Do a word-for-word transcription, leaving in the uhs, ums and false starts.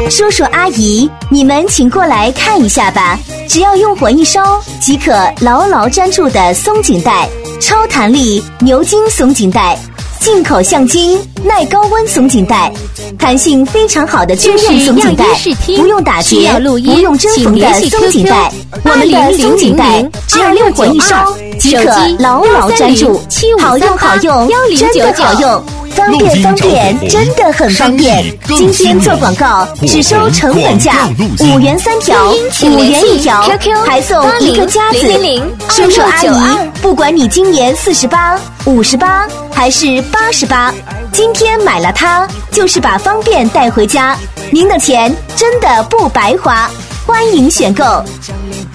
叔叔阿姨，你们请过来看一下吧，只要用火一烧即可牢牢粘住的松紧带，超弹力牛筋松紧带，进口橡筋耐高温松紧带，弹性非常好的军用松紧带，不用打结，不用针缝的松紧带。我们的松紧带只要用火一烧即可牢牢粘住，好用好用，真的好用。方便方便，真的很方便。今天做广告只收成本价，五元三条，五元一条，还送一个夹子。叔叔阿姨，不管你今年四十八、五十八还是八十八，今天买了它，就是把方便带回家，您的钱真的不白花。欢迎选购。